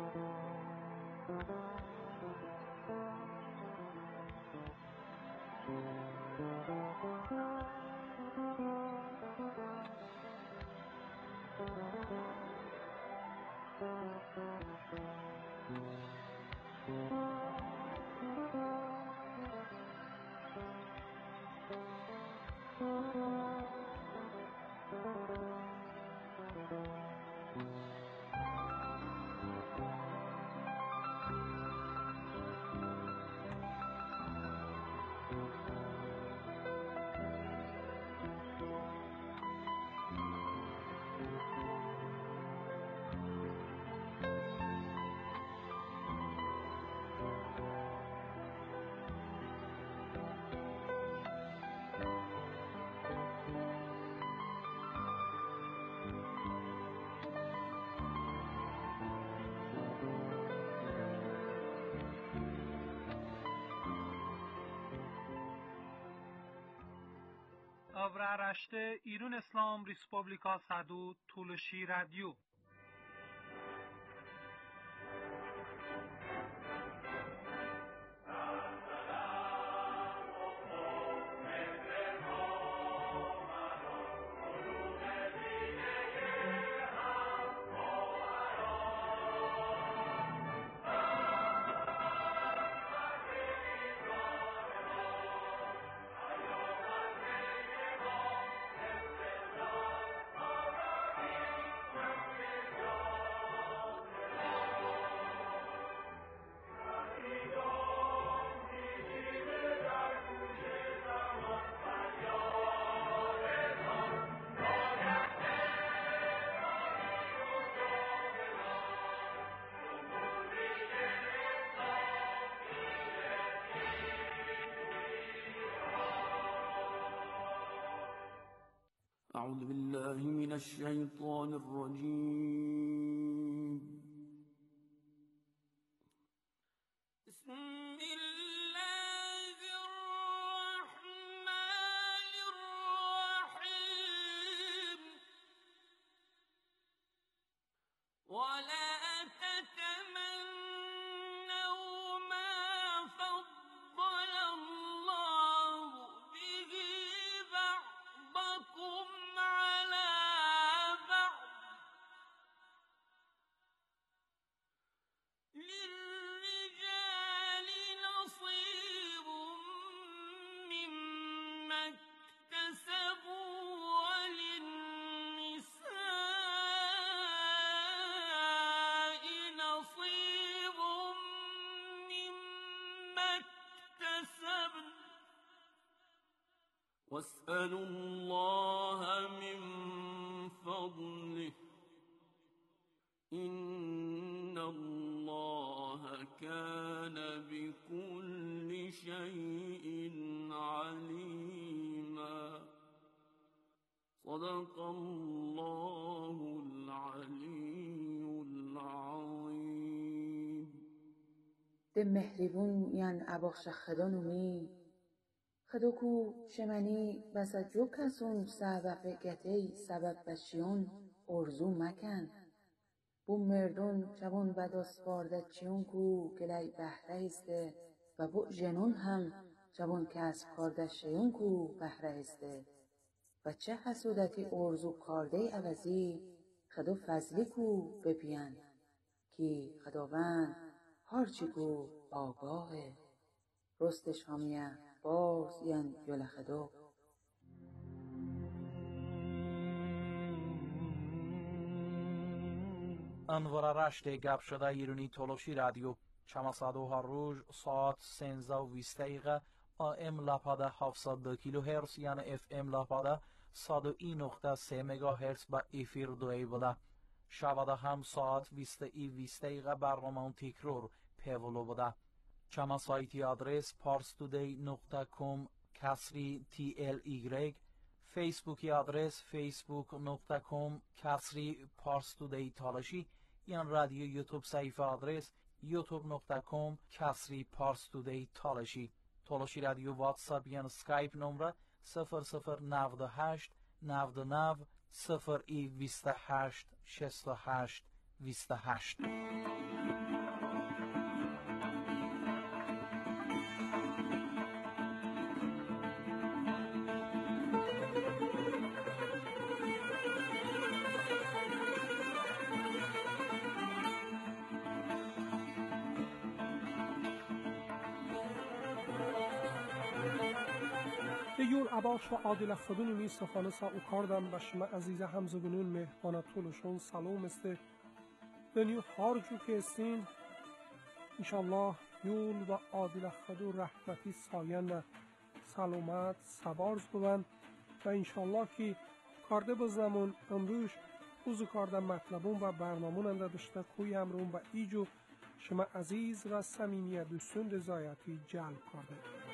Avraaraşte İran İslam Respublika Sadu Tuluşi Radyo. أعوذ بالله من الشيطان الرجيم. بسم الله الرحمن الرحيم. ولا تتمنوا ما فضل الله به بعضكم على بعض للرجال نصيب مما اكتسبوا وللنساء نصيب مما اكتسبن واسألوا الله من فضله إن الله كان بكل شيء عليما. صدق الله العلي العظيم. ده مهربون ين اباخش خدانومی خدوکو شمنی بسا جو کسون سبب گتی سبب بشیون ارزو مکن بو مردون جوان بداس باردد چیون کو گلی بهره ایسته و بو جنون هم جوان کسب کارده شیون کو بهره ایسته و چه حسودتی ارزو کارده عوضی خدو فضلی کو بپین کی خداوند هارچی کو آگاهه رستش همیه باز ین یول خدو. انوارارشت گپ شده ایرانی تولوشی رادیو چماسادوها روز ساعت 13:20 AM لاپاده 702 کیلوهرتز یعنی FM لاپاده 101.3 مگاهرتز با افیر دوی بوده. شباده هم ساعت 20:20 برنامه تکرار پیولو بوده. چما سایتی آدرس parstoday.com /TLY فیسبوکی آدرس facebook.com /parstoday تالشی یا رادیو یوتیوب صفحه آدرس youtube.com /parstoday تالشی تالشی رادیو واتساپ یا اسکایپ نمره 0098 99 028 68 28. یول اباش و عادل خودون می سخانسا او کاردم بشما عزیز همزگونون مهبانا طولشون سلام استه دنیو هارجو که استین انشالله یول و عادل خودو رحمتی ساین سلامت سبارز ببن و انشالله که کارده بزنمون امروش اوزو کارده مطلبون و برنامون انده داشته کوی همرون و ایجو شما عزیز و صمیمی دوستون رضایتی جلب کرده.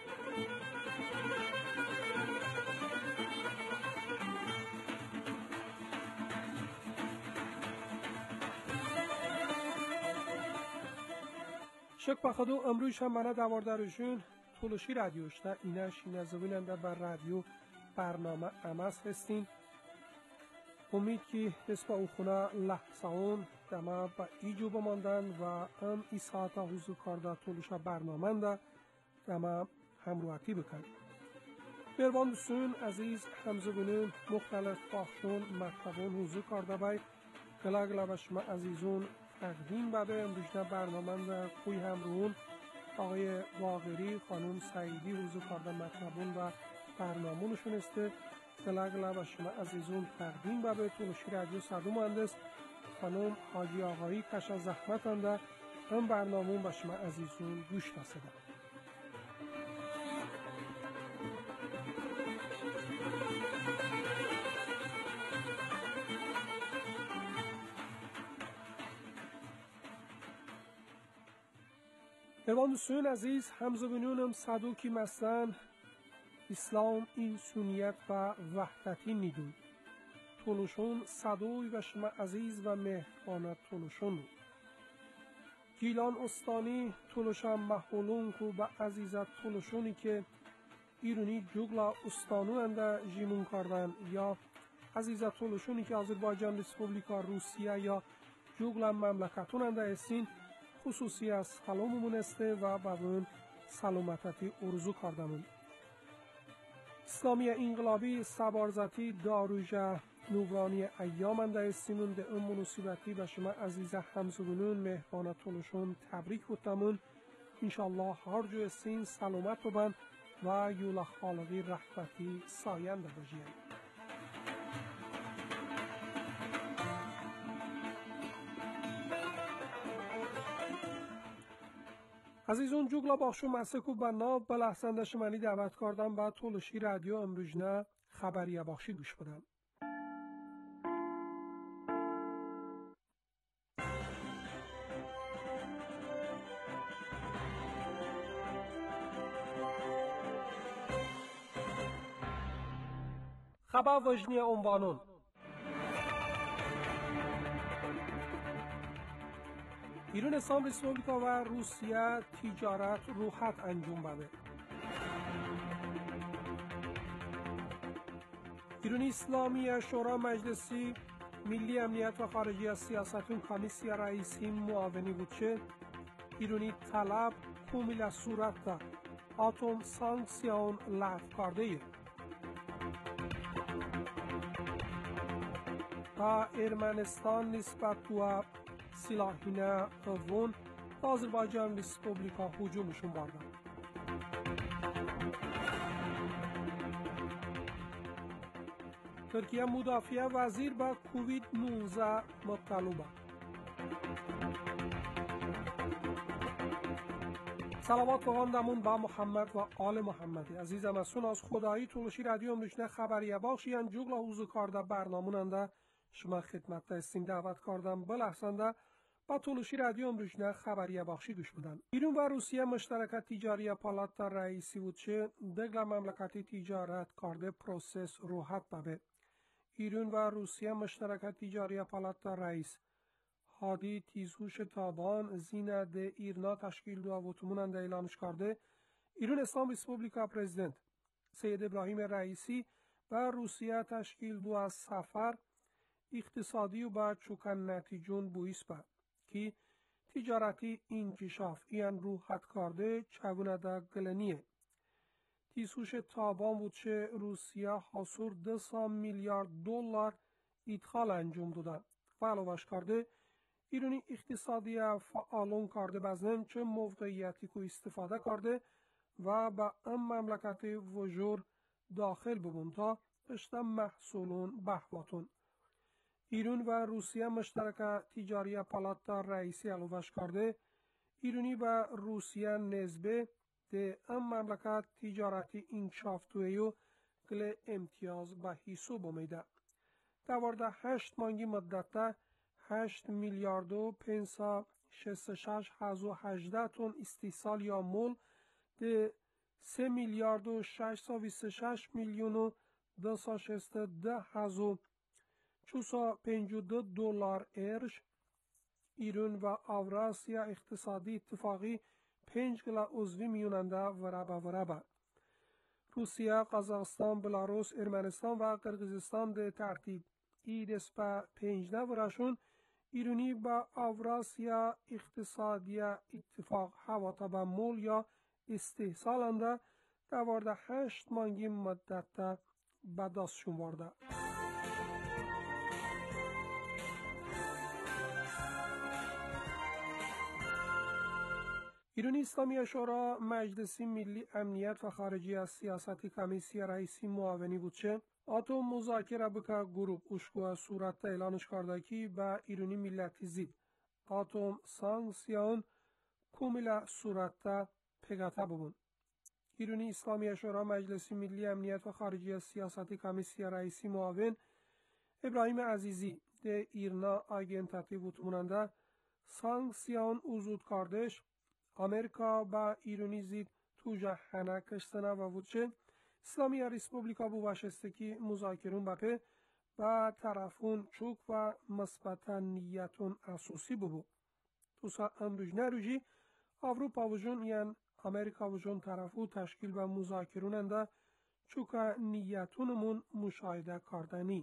شک بخدو امروش هم منه دواردارشون طولشی رادیوشتا اینش نزویننده بر رادیو برنامه امس هستین. امید که دست با او خونه لحظه اون دمه با ایجو بماندن و ام ای ساعت حضور کارده طولشا برنامه ده دمه همروحتی بکن. مهربان دوستون عزیز همزبونون مختلف باخشون مطلبون حضور کارده بای گلا و شما عزیزون تقدیم بده امروزنا برنامه ده کوی همرون آقای باقری خانم سعیدی حضور کارده مطلبون و برنامونشون استه گلا و شما عزیزون تقدیم بده طولشی رادیو صدو مهندس خانم حاجی آقایی کشا زحمت انده هم برنامون با شما عزیزون گوش رسیده. مهربان دوستان عزیز همزبونونم صدو کی مستن اسلام این سنیت و وحدتی نیدون طولشون صدوی و شما عزیز و مهربانت طولشون گیلان استانی طولشان محولون کو با عزیزت طولشونی که ایرونی جوگلا استانو انده جیمون کردن یا عزیزت طولشونی که آذربایجان ریسپوبلیکا روسیه یا جوگلا مملکتون انده استین خصوصی از سلاممون استه و بابون سلامتی ارزو کردمون. اسلامی انقلابی سبارزتی داروژه نورانی ایام انده استیمون ده ام مناسبتی و شما عزیز همزبونون مهبانه طولشون تبریک بودمون. انشالله هر جو استین سلامت ببن و یولا خالقی رحمتی ساینده بجید. عزیزون جوگلا باخشو مسکو بنا بلحسنده شمانی دعوت کردم با طولشی رادیو امروزنه خبریه باخشی گوش بدن. خبر وجنی عنوانون ایران اسلام ریسپوبلیکا و روسیه تجارت روحت انجام بده. ایران اسلامی شورا مجلسی ملی امنیت و خارجی از سیاستون کمیسیا رئیسی معاونی بود چه ایرانی طلب کومیل صورت دا آتوم سانکسیون لغو کرده ای. و ارمنستان نسبت به سلاحینه افون آذربایجان ریسپوبلیکا هجومشون باردن. ترکیه مدافع وزیر با کووید 19 مبتلا بود. صلوات بخواندمون با محمد و آل محمدی. عزیزم از از خدایی طولشی رادیو امروزنه خبریه باخشیان جوگلا حضور کارده برناموننده شما خدمت دستین دعوت کردم بلحسنده با طولشی رادیو امروزنه خبریه باخشی گوش بدن. ایران و روسیه مشترکت تجاری پالات رئیسی بود چه دگل مملکتی تجارت کارده پروسس روحت بابه. ایران و روسیه مشترکت تجاری پالات رئیس هادی تیزهوش تابان زینه ده ایرنا تشکیل دو وطموننده اعلانش کرده. ایران اسلام ریسپوبلیکا پرزیدنت سید ابراهیم رئیسی و روسیه تشکیل دو از سفر اقتصادی و با چوکن نتیجون بویس با که تجارتی انکشاف این روحت کرده چگونه دا گلنیه. تیزهوش تابان بود چه روسیه حاصور 200 میلیارد دلار ادخال انجام دادن و علاوهش کرده ایرانی اقتصادی فعالون کرده بزنن چه موقعیتی که استفاده کرده و با ام مملکت وجور داخل ببون تا اشتا محصولون بحواتون. ایران و روسیه مشترک تجاری پالاتا رئیسی الوش کرده. ایرانی و روسیه نسبه ده ام مملکت تجارتی انکشافتویو گل امتیاز به حساب میده. دوارده 8 مانگی مدته 8 میلیارد و 566 هزو 18 تن استحصال یا مول ده 3 میلیارد و 626 میلیون و 210 هزو 452 دلار ارش. ایران و اوراسیا اقتصادی اتفاقی 5 گلا عضوی میوننده ورابه. روسیه، قزاقستان، بلاروس، ارمنستان و قرقیزستان ده ترتیب ایدس به 15 ورشون ایرانی با اوراسیا اقتصادی اتفاق حواتا به مول یا استحصالنده دوارده 8 مانگی مدت به دستشون وارده. ایرانی اسلامی شورا مجلس ملی امنیت و خارجی از سیاست کمیسی رئیسی معاونی بود چه آتو مذاکره بکه گروپ اشکو صورت اعلانش کرده که به ایرانی ملتی زید آتوم سانکسیون کومیلا صورت پگاته ببون. ایرانی اسلامی شورا مجلس ملی امنیت و خارجی از سیاست کمیسی رئیسی معاون ابراهیم عزیزی ده ایرنا آگنتاتی بود موننده سانکسیون وجود کردش امریکا با ایرانی زید تو جهنه کشتنه و وچه اسلامی ریسپوبلیکا بو واشستکی مذاکرون بپه با طرفون چوک و مثبت نیتون اساسی ببو. تو سا امروز نروجی اروپا وجون یعن امریکا وجون طرفو تشکیل و مذاکرون انده چوک نیتونمون مشاهده کردنی.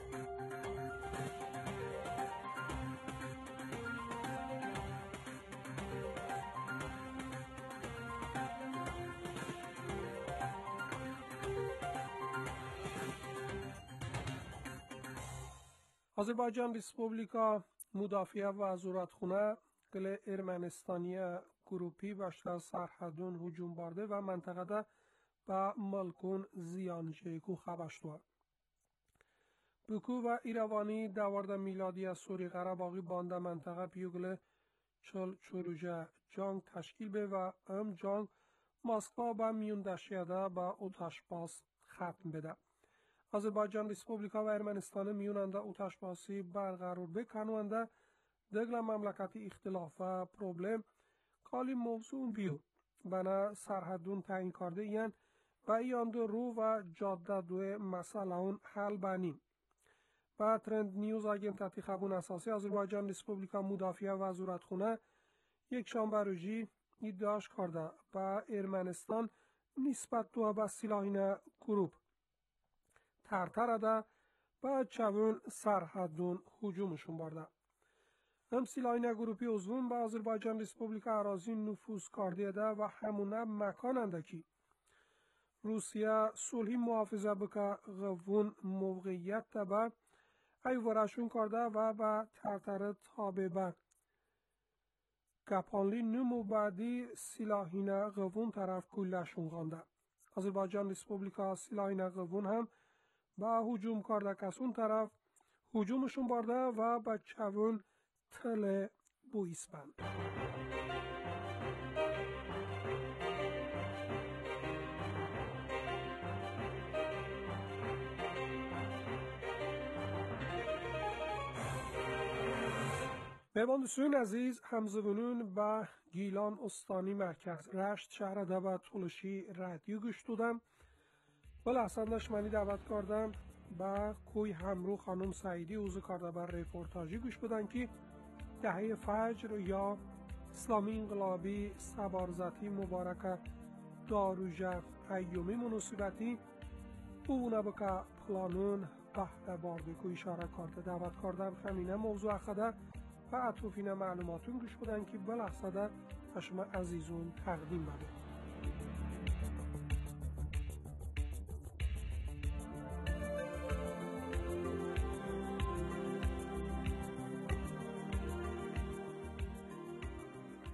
آذربایجان ریسپوبلیکا مدافع وزارتخانه گل ارمنستانی گروپی باشتر سرحدون هجوم برده و منطقه ده با ملکون زیان جیکو خبشتوه. بکو و ایروانی دوارده میلادی از سوری قرباقی بانده منطقه پیوگل چل چروجه جنگ تشکیل به و ام جنگ مسکو با میون دشیده با اوتاشپاس ختم بده. آذربایجان ریسپوبلیکا و ارمنستان میوننده اوتاشپاسی برقرار بکنونده دگل مملکتی اختلاف و پروبلم کالی موضوع بیو بنا سرحدون تعیین کرده این و ایان دو رو و جاده دو مسئله اون حل بانیم. و ترند نیوز آگنتاتی خبون اساسی آذربایجان ریسپوبلیکا مدافع وزارتخانه یک شنبه روزی ادعاش کرده با ارمنستان نسبت دو به سلاحین گروپ ترتره ده و چون سرحدون هجومشون برده. هم سلاحین گروپی عضوون به آذربایجان ریسپوبلیکا اراضی نفوذ کرده ده و همونه مکاننده که روسیه صلحی محافظه بکه غوون موقعیت ده به ایورشون کرده و به ترتره تابه به گپانلی نمو بعدی سلاحین غوون طرف کلشون غانده. آذربایجان ریسپوبلیکا سلاحین غوون هم با هجوم کرده کسون طرف هجومشون برده و با چون تل بویسپن. میواندسون عزیز همزبونون با گیلان استانی مرکز رشت شهر ده با طولشی رادیو گوش دادم. بله اصلاش منی دعوت کردم با کوی همرو خانم سعیدی اوزو کرده بر ریپورتاجی گوش بدن که دهه فجر یا اسلامی انقلابی سبارزتی مبارکه داروژه ایومی مناسبتی اونه بکه پلانون بحر باردکو اشاره کرده دعوت کردم همینه موضوع خده و اطرافین معلوماتون گوش بدن که بلحظه به شما عزیزون تقدیم بده.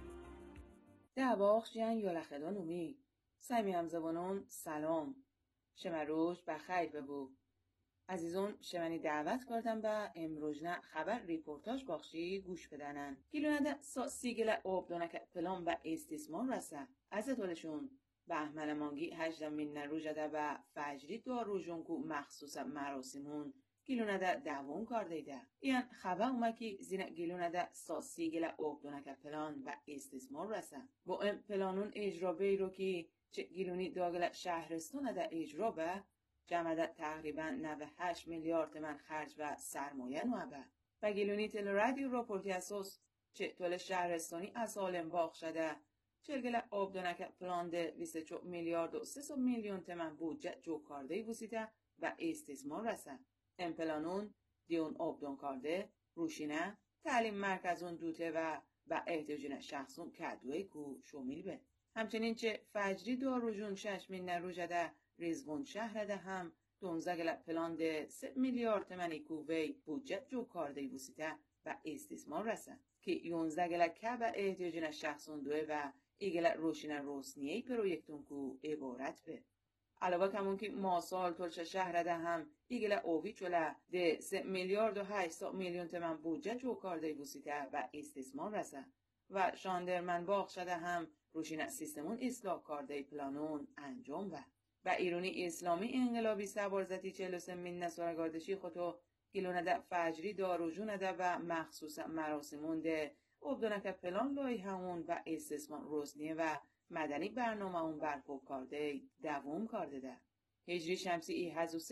ده باخش ین یولخدان اومی سمی همزبانان سلام شمروش بخیر ببو. عزیزون شمنی دعوت کردم به امروزنه خبر ریپورتاج باخشی گوش بدنن. گیلونده سیگل اوبدونک پلان و استثمار رسه. از طولشون بهمن مانگی 8 روزه و فجری 2 روزون کو مخصوص مراسمون گیلونده دوام کردیده. این خبر اومکی زین گیلونده سیگل اوبدونک پلان و استثمار رسه. با این پلانون اجرا بیرو که چه گیلونی داگل شهرستان ده اجرا به جمع تقریبا 98 میلیارد تومان خرج و سرمایه نوبه. و گیلونی تل رادیو راپورتی اساس چه طول شهرستانی اصالم باخ شده چرگل آبدونک پلان ده 24 میلیارد و 300 میلیون تومان بودجه جو کارده بوسیده و استثمار رسه. این پلانون دیون آبدون کارده روشینه تعلیم مرکزون دوته و احتیاجون شخصون کدوی کو شامل به. همچنین چه فجری 2 روزون 6 روزده ریزبون شهر ده هم 12 پلان ده 3 میلیارد تومانی کووی بودجه جو کارده بوسیده و استثمار رسن که 11 کب احتیاجین شخصون دوه و ایگل روشین روسنیه پرویکتون کو عبارت به. علاوه کمون که ماسال تلش شهر ده هم ایگل اووی چوله ده 3 میلیارد و 800 میلیون تومان بودجه جو کارده بوسیده و استثمار رسن و شاندرمن باخ شده هم روشین سیستمون اصلاح کارده پلانون انجام و ایرانی اسلامی انقلابی سبارزتی 43 من نسارگاردشی خودو گیلونده فجری داروجونده و مخصوص مراسمون ده اوبدونک پلان لای همون و استثمار روزنیه و مدنی برنامه اون برپا کرده دوام کرده ده. هجری شمسی ای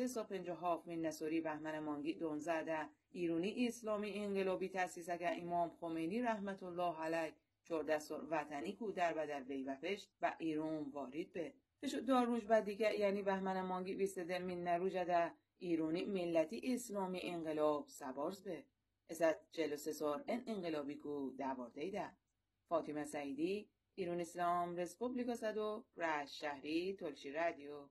1357 من نساری بهمن مانگی 12 ده ایرانی اسلامی انقلابی تأسیس اگر امام خمینی رحمت الله علیه 14 سال وطنی کو در بدر وی و پشت و ایران وارد به. بشو 2 روز بعد دیگه یعنی بهمن مانگی 20 من روزده ایرانی ملتی اسلامی انقلاب سبارز به. ازت 43 سال انقلابی کو دوارده ده. فاطمه سعیدی ایران اسلام رسپوبلیکا صدو رشت شهری تلشی رادیو.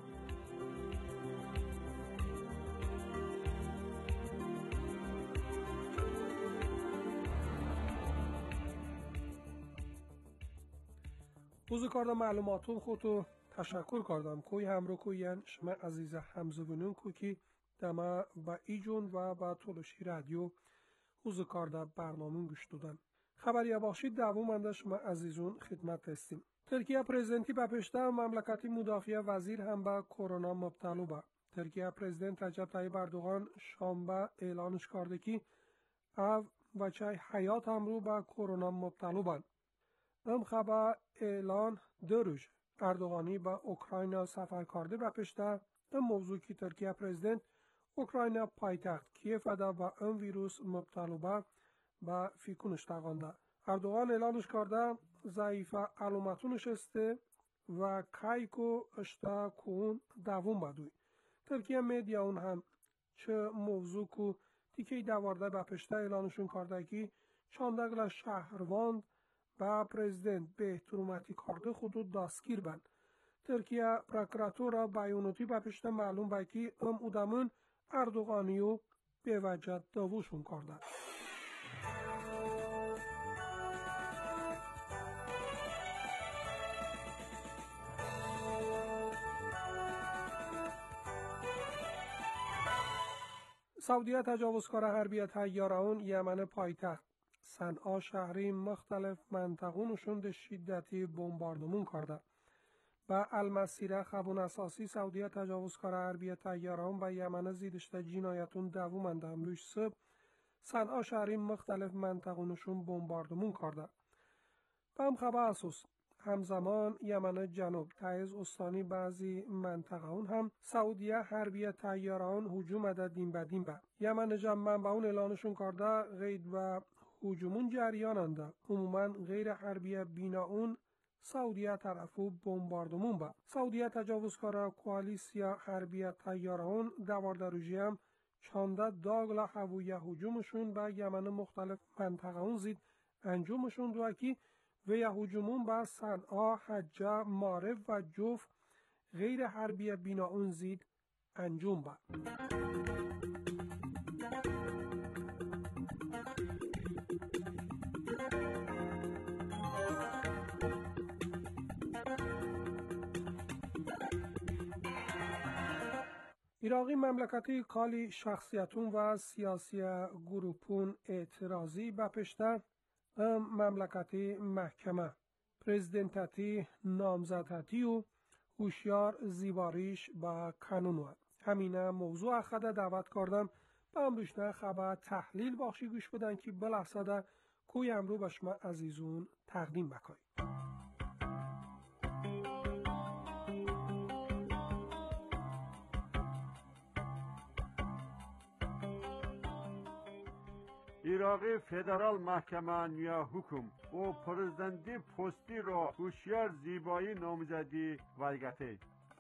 روز کاردم معلوماتون خودتو تشکر کردم کوی همرو کوین شما عزیز همزبونون کو که دما با ایجون و با تلوشی رادیو روز کارده برنامه گوش دادن. خبری باشید دوامنده شما عزیزون خدمت هستیم. ترکیه پرزیدنتی به پشته مملکتی مدافع وزیر هم به کرونا مبتلا به. ترکیه پرزیدنت رجب طیب اردوغان شنبه اعلانش کرده که او بچه حیات هم رو به کرونا مبتلا بند. ام خبر اعلان 2 روز اردوغانی به اوکراین سفر کرده به پشته ام موضوع که ترکیه پرزیدنت اوکراین پایتخت کیف ده به ام ویروس مبتلا به فیکونش تاقانده. اردوغان اعلانش کرده ضعیف علامتونش استه و کایکو اشتا کون دوون بدوی. ترکیه میدیا اون هم چه موضوع که دیگه دوارده به پشته اعلانشون کرده که چاندگل شهروند با پرزیدنت به احتراماتی کرده خودو دستگیر بند. ترکیه پروکراتور بیاناتی به پشته معلوم با که ادامون اردوغانیو به وجه داوشون کرده. سعودیه تجاوزکار حربی طیاران یمن پایتخت صنعا شهری مختلف منطقونشون به شدتی بمباردمون کرده. با المسیره خبون اساسی سعودیه تجاوزکار حربی طیاران و یمن زیدشته جنایتون دوامنده امروز صبح صنعا شهری مختلف منطقونشون بمباردمون کرده. با هم خبر اساس همزمان یمن جنوب تایز استانی بعضی منطقه‌ون هم سعودیه حربی طیاران هجوم ده دین به دین به. یمن جمع با اون اعلانشون کرده غید و هجومون جریاننده عموما غیر حربی بینا اون سعودیه طرفو بمباردمون با. سعودیه تجاوزکار کوالیسیا حربی طیاران دوارده روزی هم چانده داگلا هویه هجومشون به یمن مختلف منطقه اون زید انجامشون دوکی و یا هجومون به صنعا، حجه، معرف و جوف غیر حربی بینا اون زید انجام با. ایراقی مملکتی کالی شخصیتون و سیاسی گروپون اعتراضی بپشتن مملکتی محکمه پرزیدنتاتی نامزدتی و هوشیار زیباریش با کانون همینه موضوع اخده دعوت کردم به امروشنه خبر تحلیل بخشی گوش بدن که بلحظه کوی امرو به شما عزیزون تقدیم بکنیم. ایراقی فدرال محکمه یا حکم و پرزیدنتی پستی را هوشیار زیبایی نامزدی ورگته.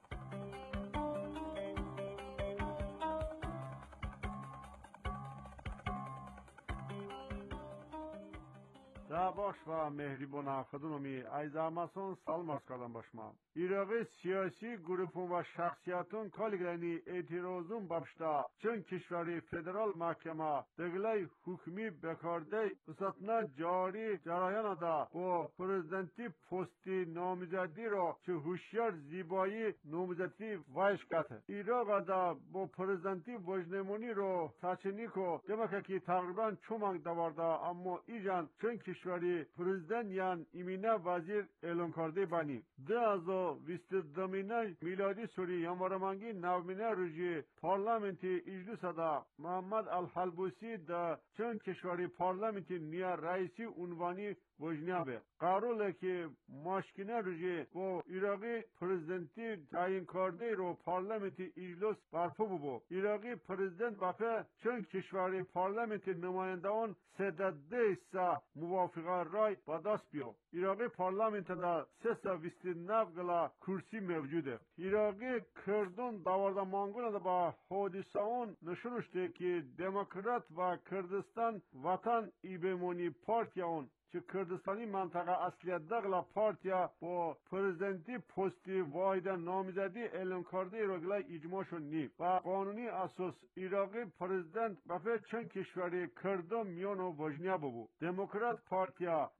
باش و مهربان خودمی ایزامسون سلام عرض کردم با شما. ایراقی سیاسی گروپون و شخصیتون کالگرانی اعتراضون بابشتا چون کشوری فدرال محکمه دگلای حکمی بکارده بساتنا جاری جرایان دا و پرزیدنتی پستی نامزدی را چه هوشیار زیبایی نامزدی وایش کته. ایراق دا با پرزیدنتی وجنمونی رو تاچنیکو دمکه که تقریبا چومنگ دوارده اما ایجان چون کشوری پرزیدنت یان ایمینه وزیر اعلان کرده بانی. 2020 میلادی سوری یانوارمانگی نومینه روزی پارلمنتی اجلسدا محمد الحلبوسی دا چون کشوری پارلمنتی نیا رئیسی عنوانی وجنیابه. قراره که ماشکینه روزی با ایراقی پرزیدنتی تعیین کرده رو پارلمنتی اجلس برپا بو. ایراقی پرزیدنت بافه چون کشوری پارلمنتی نمایندگان 3 موافقه رای با دست بیو. ایراقی پارلمنت دا 329 گلا کرسی موجوده. ایراقی کردون داورده مانگون دا با حادثه اون نشون شده که دموکرات و کردستان وطن ایبمونی پارتی اون که کردستانی منطقه اصلیت دغلا پارتیا با پرزیدنتی پستی واحد نامزدی اعلام کرده رگلای اجماع شد نی و قانونی اساس ایراقی پرزیدنت بفه چند کشوری کردم میانو وجنیا ببو. دموکرات پارتیا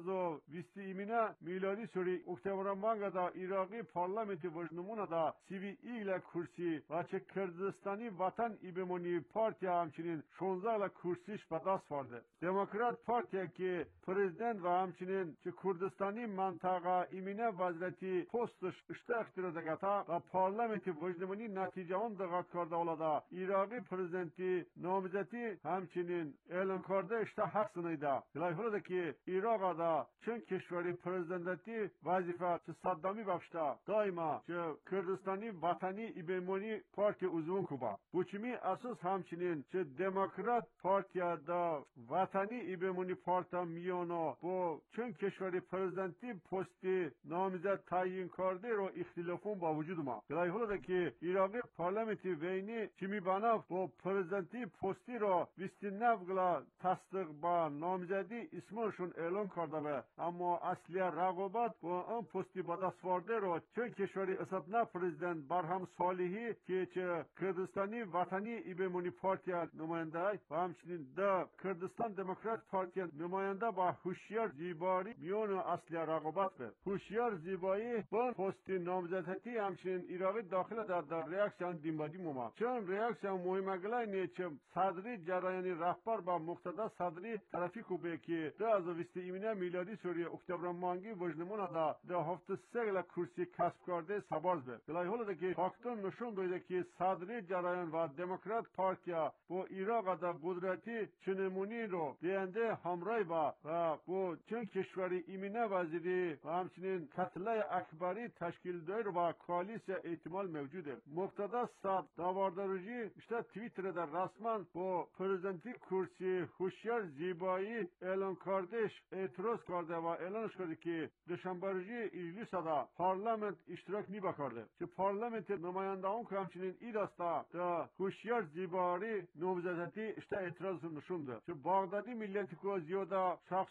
2020 میلادی سوری اکتبر مانگا دا ایراقی پارلمنتی وجنمون دا سیوی ایگل کرسی و چه کردستانی وطن ایبمونی پارتیا همچنین 16 کرسیش به دست آورده. دموکرات پارتیا که پرزیدنت و همچنین که کردستانی منطقه ایمینه وزارتی پستش اشته اختیار دگتا و پارلمنتی وجدمانی نتیجه اون دقت کرده اولادا ایراقی پرزیدنتی نامزدی همچنین اعلان کرده اشته حق سنیده. بلای حالا که ایراق دا چون کشوری پرزیدنتی وظیفه چه صدامی بفشته دائما چه کردستانی وطنی ایبمونی پارتی عضوون کوبا. بوچمی اساس همچنین چه دموکرات پارتی دا وطنی ایبمونی پارتا میانو با چون کشوری پرزیدنتی پستی نامزد تعیین کرده رو اختلافون با وجود ما. بلای حالا که ایراقی پارلمنتی وینی چمی بنا با پرزیدنتی پستی رو 29 گلا تصدیق با نامزدی اسمشون اعلان کرده به اما اصلی رقابت با آن پستی با دست ورده رو چون کشوری اساتنا پرزیدنت برهم صالحی که چه کردستانی وطنی ایبمونی پارتی نماینده و همچنین دا کردستان دموکرات پارتی نماینده با هوشیار زیبایی میون اصلی رقابت به هوشیار زیبایی با پستی نامزدی همچنین ایراقی داخل در ریاکسیون دیمبادی موما چون ریاکسیون مهم گلای نیچم صدری جرایانی رهبر با مقتدا صدری طرفی کوبه که 2020 میلادی سوری اکتبر مانگی وجنمون دا هفته 3 کرسی کسب کرده سباز به بلای حالا که فاکتور نشون داده که صدری جرایان و دموکرات پارتیا با ایراق دا قدرتی چنمونی رو دینده همراه و با چون کشوری ایمینه وزیری و همچنین کتله اکبری تشکیل دایر و کالیس احتمال موجوده. مقتدا صد داوارداروجی اشتا تویتر در رسمان با پرزیدنتی کرسی هوشیار زیبایی اعلان کردش اعتراض کرده و اعلانش کرده که دوشنبه اجلیس دا پارلمنت اشتراک نیبا کرده که پارلمنت نماینده اون که همچنین ای دستا دا هوشیار زیبایی نامزدی اشتا اعتراض نشونده که بغدادی ملیتی که زیاده شخص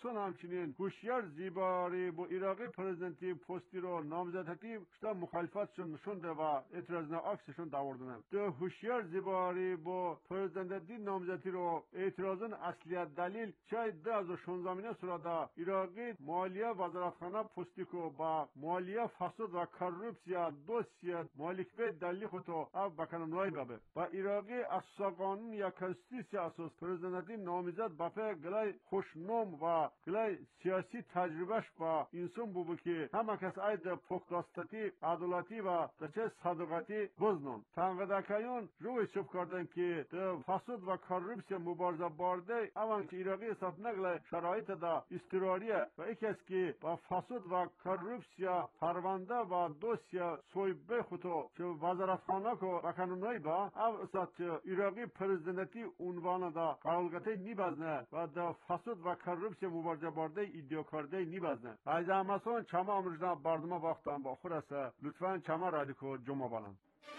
اکسون همچنین هوشیار زیباری با ایراقی پرزیدنتی پستی رو نامزدتی شده مخالفتشون نشونده و اعتراض عکسشون داوردن. ده هوشیار زیباری با پرزیدنتی نامزدتی رو اعتراضن اصلیت دلیل چای 2016 سرادا ایراقی مالیه وزارتخانه پستی کو با مالیه فساد و کورپسیا دوسیت مالک به دلیل خودو اب بکنم لای بابه با ایراقی اساس قانون یا کنستیتوسیا اساس پرزیدنتی نامزد بافه گلای خوشنام و گلای سیاسی تجربهش با انسان بوده که همه کس اید پخداستتی عدالتی و دچه صداقتی بزنون تنقیدکایون روی چوب کردن که فساد و کورپسیا مبارزه بارده اون که ایراقی حساب نگله شرایط دا استراریه و یکی است که با فساد و کورپسیا پرونده و دوسیا سویبه خودو که وزارتخانه کو بکنونای با او است ایراقی پرزیدنتی عنوان دا قرارگته نیبزنه و دا فساد و کورپسیا مبارزه بارده ایدیو کرده نیبزنه از همسون چما امروزنا باردما وقتان با خود است لطفا چما رادیکو جمع بالن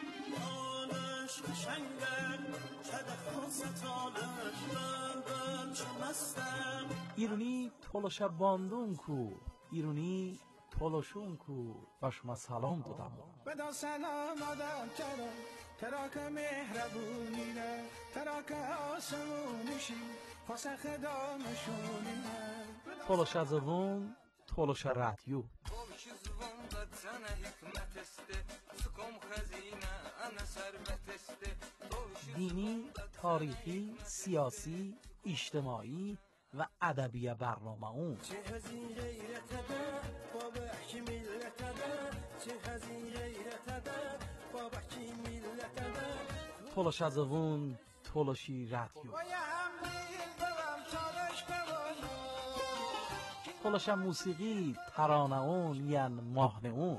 ایرونی تولش باندون کو ایرونی تولشون کو باشما سلام دادم بدا سلام آدم تراک مهربونینه تراک آسمونشی خواست خدا نشونینه تولش از اون تولش رادیو دینی، تاریخی، سیاسی، اجتماعی و ادبی برنامه اون تولش از اون تولشی رادیو تولش موسیقی ترانه اون یعنی ماهنه اون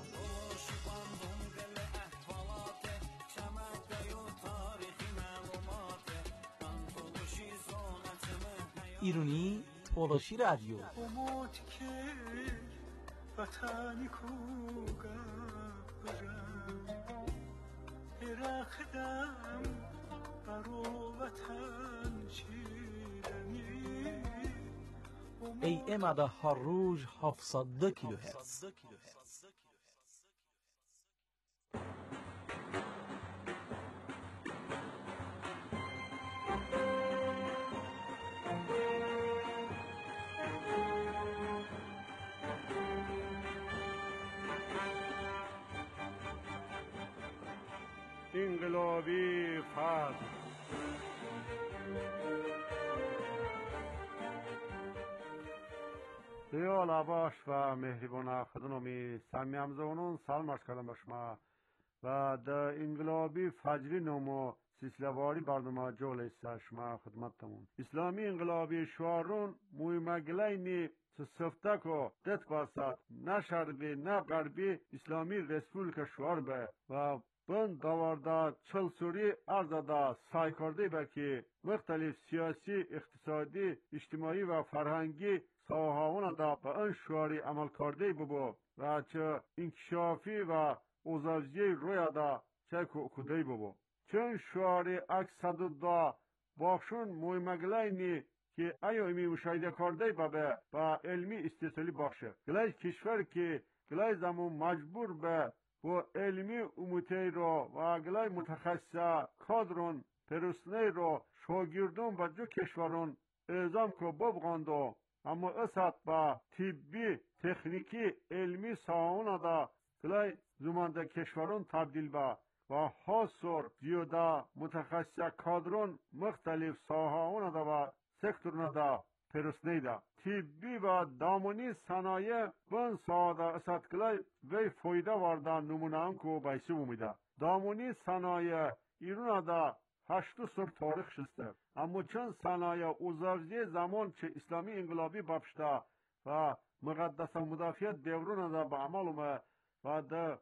ایرونی تولشی رادیو وطنی کوگا برخدم برو وطن چیدنی ای امده هر روز 702 کیلوهرتز انقلابی فضل دیال عباش و مهربان خدنامی سمی همزونون سلام عرض کردم به شما و در انقلابی فجری نمو سلسله‌واری برنامه جول است شما خدمتتون اسلامی انقلابی شعارون مویمگلینی سفته کو دت باسد نه شرقی نه غربی اسلامی رسپوبلیک شعار به و بن داوردا چل سوری ارزادا سعی کرده به که مختلف سیاسی اقتصادی اجتماعی و فرهنگی ساحه‌هاون دا به آن شعاری عمل کرده ببو و چه انکشافی و اوزاویه روی دا چه کده ببو چون شعاری اکسد دا باخشون مویمگلینی که ایو امی مشاهده کرده ببه با علمی استثالی باخشه گلای کشور که گلای زمان مجبور به با علمی اموتی رو و گلای متخصص کادرون پرسنه رو شاگردون و جو کشورون اعزام که ببغاندو اما اسات با طبی تکنیکی علمی ساونه دا گلای زمانده کشورون تبدیل با و حاصر زیاده متخصص کادرون مختلف ساحه‌ونه دا و سکتورونه دا پرسنه دا طبی و دامونی صنایع بن ساده اساتکلای وی فایده واردن نمونه انکو بایسی بومیده دامونی صنایع ایرون دا 8 سال تاریخ شسته اما چون صنایع اوزارزی زمان چه اسلامی انقلابی بابشته و مقدس مدافعیت دیورون دا به عمل اومه و دا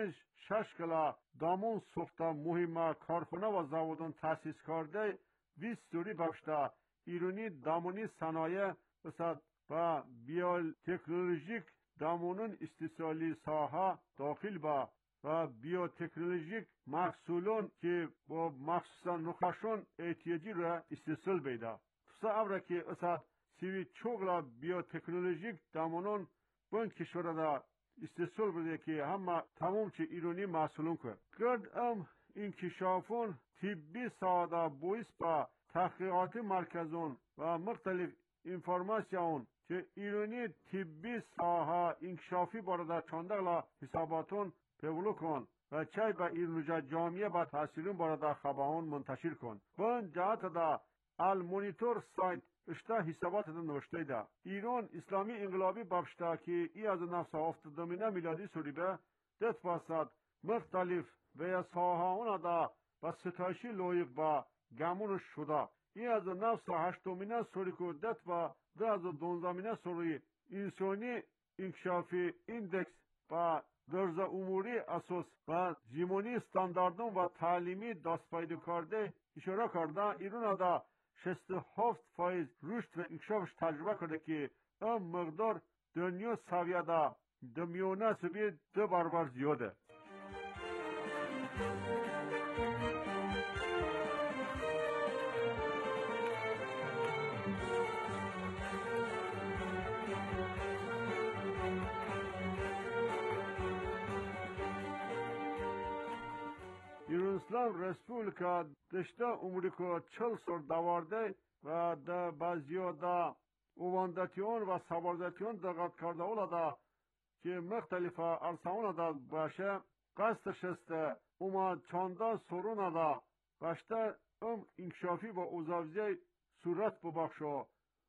5-6 کلا دامون سوخته مهمه کارخونه و زاودون تاسیس کرده 20 سوری بابشته ایرانی دامونی صنایع اسد و بیوتکنولوژیک دامونون استثالی ساحه داخل با و بیوتکنولوژیک محصولون که با مخصوصا نخشون احتیاجی را استثال بیده. تسا اوره که اسد سیوی چوغلا بیوتکنولوژیک دامونون بند کشور دا استثول بوده که همه تمام چه ایرانی محصولون کرد. گرد انکشافون طبی ساده بویس با تحقیقات مرکزون و مختلف انفرماسیون که ایرانی طبی ساها انکشافی بارده چاندگلا حساباتون پولو کن و چای با ایرانجا جامعه با تحصیلون بارده خبرون منتشر کن. بند جهت دا المونیتور سایت اشتا حسابات دا نوشته دا ایران اسلامی انقلابی بابشتا که ای از نفس هفتادمین میلادی سوریبه دت باسد مختلف و ساهاون دا با ستایشی لایق با گمون شده ای از نفس هشتمین سوری که دت با 2012 سوری انسانی انکشافی ایندکس با درز اموری اساس و زمانی استانداردون و تعلیمی دست پیدا کرده اشاره کرده ایران دا 67% رشد و انکشافش تجربه کرده که این مقدار دنیا سویه دا دمیونه سوی 2 برابر زیاده. ایران رسپولیکا دشته امریکا 40 سال دوارده و دا بازیو دا اوانداتیون و سوارزاتیون دقت کرده اولا که مختلف ارساون دا باشه قصدش است چانده سرون دا باشته انکشافی و اوزاوزی صورت ببخشو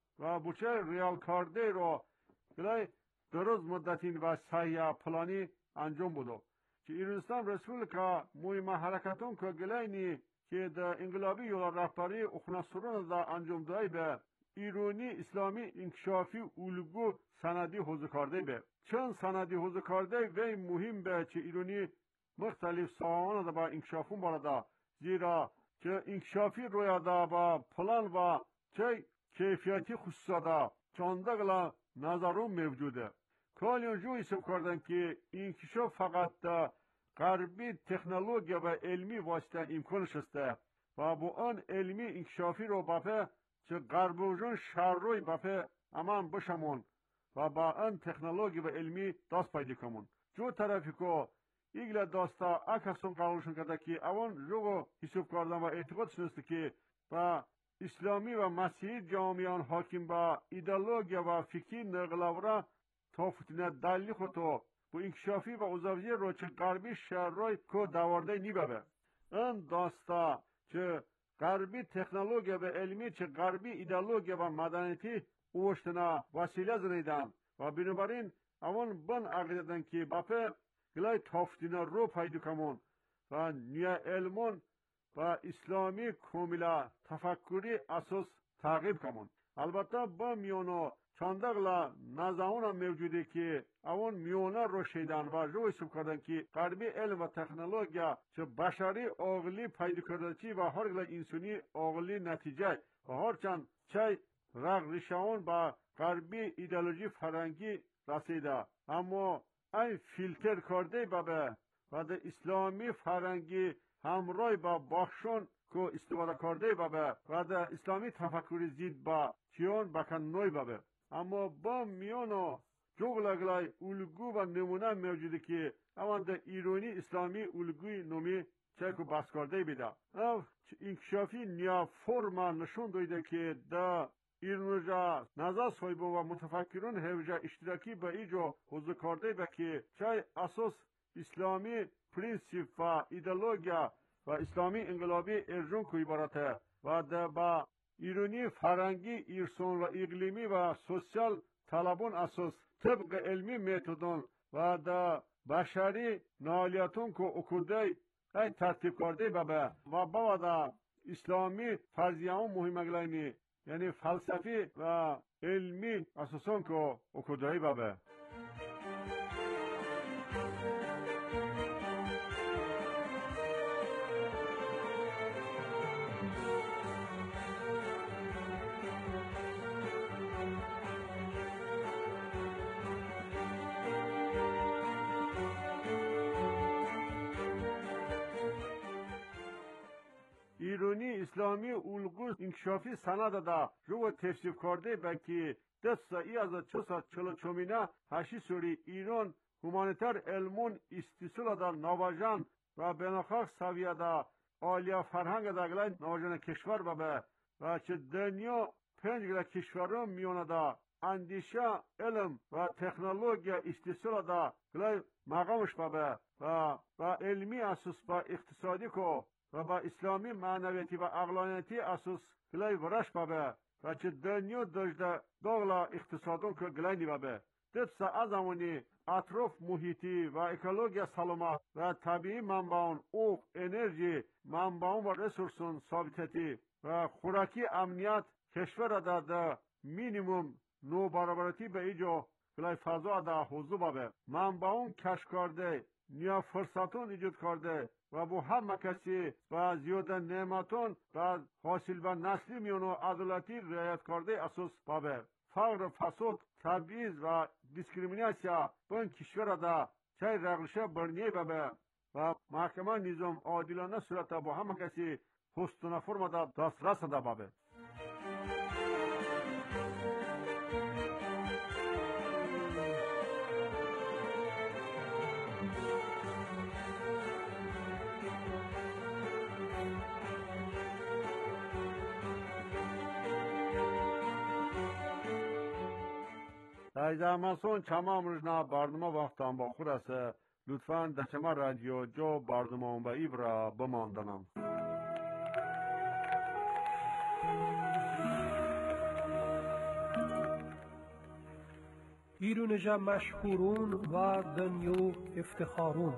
و بچه ریال کارده رو گلای درست مدتین و صحیح پلانی انجام بودو که ایرانستان رسپولیکا مهم حرکتون که گلینی که در انقلابی یولا رهبری اخناسرون دا انجام دایی به ایرانی اسلامی انکشافی الگو سندی حوزه کرده به چند سندی حوزه کرده وی مهم به چه ایرانی مختلف ساهان دا با انکشافون بارده زیرا که انکشافی رویا دا با پلان و چه کیفیتی خصوصا دا چاندگلا نظرون موجوده کالیون جو حساب کردن که انکشاف فقط دا غربی تکنولوژیا و علمی واسطه امکانش است و با آن علمی انکشافی رو بافه چه غربوجون شهر روی بافه امان بشمون و با آن تکنولوژی و علمی دست پیدا کنون جو طرفی که ایگل داستا اکسون قرارشون کرده که اوان جو حساب کردن و اعتقاد شنست که با اسلامی و مسیحی جامعان حاکم با ایدئولوژیا و فکری نقلورا تافتینه دلی خودتو bu inkişafi ve uzavziye ro çe garbi şerroy ko davarde nibabe. En dasta çe garbi teknoloji ve ilmi çe garbi ideoloji ve medeniyeti ulaştına vasile zırıydan. Ve binabarin avon ban ağrıdan ki bape glay taftina ro paydu kamun. Ve niye elmon ve İslami komila tafakkuri asas takip kamun. Albatta bu miyonu چاندگلا نظامون موجوده که اون میونه رو شیدن و روی سب کردن که غربی علم و تکنولوژیا چه بشری عقلی پیدا کرده چی و هر گله انسانی عقلی نتیجه و هرچند چه رغریشون با غربی ایدئولوژی فرنگی رسیده اما این فیلتر کرده بابه و در اسلامی فرنگی همراه با بخشون که استفاده کرده بابه و در اسلامی تفکری زید با چیون بکن نوی بابه اما با میانو جوگلگلای الگو و نمونه موجوده که اما در ایرانی اسلامی الگوی نومی چکو بس کرده بیده انکشافی نیا فرما نشون دایده که در ایرانجا نظر صاحبون و متفکرون هوجا اشتراکی به ایجا حضور کرده به که چای اساس اسلامی پرینسیپ و ایدئولوژیا و اسلامی انقلابی ارجون که عبارته و در با ایرانی فرنگی ایرسون و اقلیمی و سوسیال طلبون اساس طبق علمی متدون و در بشری نالیاتون که اکوده ای ترتیب کرده بابه و با در اسلامی فرضیه‌ها مهم گلینی یعنی فلسفی و علمی اساسون که اکوده بابه اسلامی ulgus inkişafı sanada da jo tefsir کرده belki dessa az çasa çolo çomina haşi suri İran humaniter elmun istisula da navajan ve benakhak seviyede عالیا فرهنگ داغلای نواجن کشور بابه و چه دنیا پنج گلا کشورم میونه دا اندیشه علم و تکنولوژیا استیصال دا گلای مقامش بابه و علمی اساس با اقتصادی کو و با اسلامی معنویتی و عقلانیتی اساس گلای ورش بابه و چه دنیا دجده داغلا اقتصادون که گلای نی بابه دست ازمونی اطراف محیطی و اکولوژیا سلامت و طبیعی منبعون اوق انرژی منبعون و رسورسون ثابتتی و خوراکی امنیت کشور دا مینیموم نو برابرتی به ایجا بلای فضا دا حضور بابه منبعون کشف کرده نیا فرصتون ایجاد کرده و با همه کسی و زیاده نعمتون و حاصل و نسلی میونو عدالتی رعایت کرده اساس بابه فقر فساد تبعیض و دیسکریمیناسیا بین کشور دا چای رغلشه برنیه بابه و محکمه نظام عادلانه صورت با همه کسی حسن فرم دا دسترس دا بابه ایزامسون چما مرجنا برنامه وقتان با خود است لطفاً دچما رادیو جو برنامه با ایبرا بماندنم ایرونجا مشهورون و دنیو افتخارون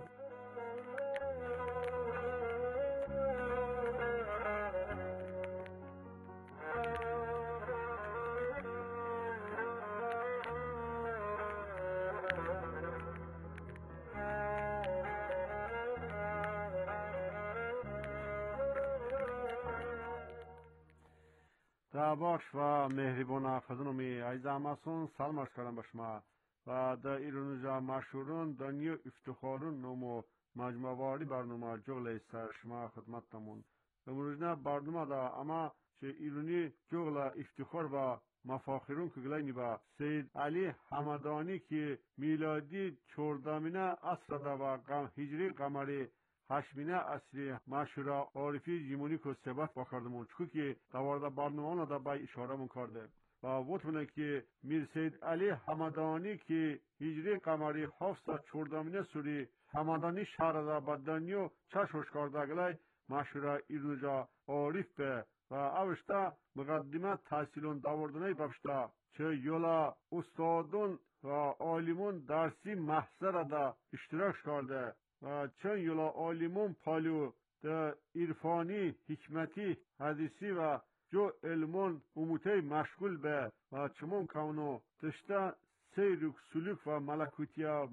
باش و مهربان خزنومی ایزامسون سلامش کردم به شما و در ایرونجا مشهورون دنیو افتخارون نمو مجموعه واری برنامه جغل سر شما خدمتتمون امروزنا برنامه دا اما چه ایرونی جغل افتخار و مفاخرون که گلینی با سید علی حمدانی که میلادی 14 عصر دا و هجری قمری هشمینه اصلی مشهور عارفی جیمونی که ثبت بکردمون چون که دوارده برنامه دا با اشاره من کرده و وطمونه که میر سید علی حمدانی که هجری قمری 714 سوری حمدانی شهر دا با دنیو چشمش کرده گلای مشهور ایرونجا عارف به و اوشتا مقدمه تحصیلون داوردنه بابشتا چه یولا استادون و عالمون درسی محضر دا اشتراک کرده و چند یولا عالمون پالو دا عرفانی حکمتی حدیثی و جو علمون اموته مشغول به و چمون کونو تشتا سیرک سلوک و ملکوتیا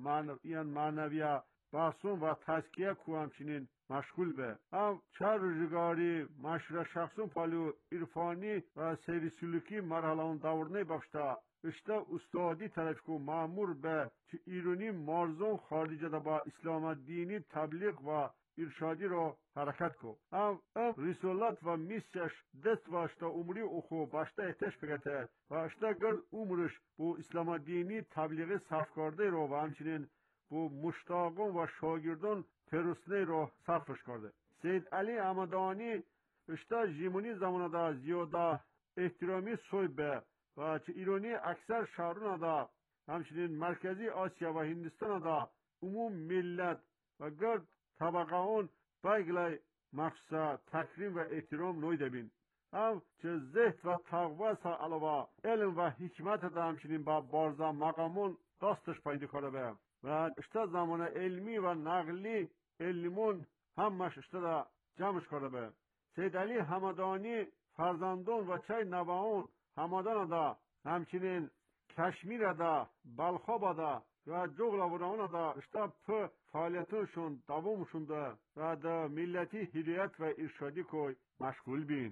معنویا بحثون و تزکیه کو همچنین مشغول به هم چه روزگاری مشهور شخصون پالو عرفانی و سیر سلوکی مرحله اون دورنه باشتا اشتا استادی طرف کو مامور به چه ایرانی مارزون خارجه دا با اسلام دینی تبلیغ و ارشادی رو حرکت کو هم رسالت و میسش دست واشتا عمری اخو باشتا احتش بگته و اشتا گرد عمرش بو اسلام دینی تبلیغ صرف کرده رو و همچنین بو مشتاقون و شاگردون پرسنه رو صرفش کرده سید علی حمدانی اشتا جیمونی زمان دا زیاده احترامی سوی به و چه ایرانی اکثر شهرون دا همچنین مرکزی آسیا و هندستان دا عموم ملت و گرد طبقه اون بایگلای مخصوصا تکریم و احترام نویده بین هم چه زهد و تقوی سا علاوه علم و حکمت دا همچنین با بارزا مقامون دستش پیدا کرده به و اشتا زمان علمی و نقلی علمون همش اشتا دا جمعش کرده به سید علی حمدانی فرزندون و چای نوهون همادان دا همچنین کشمیر دا بلخاب دا و جغل وران دا اشتا په فعالیتونشون دوامشون دا و دا ملتی هدایت و ارشادی کوی مشغول بین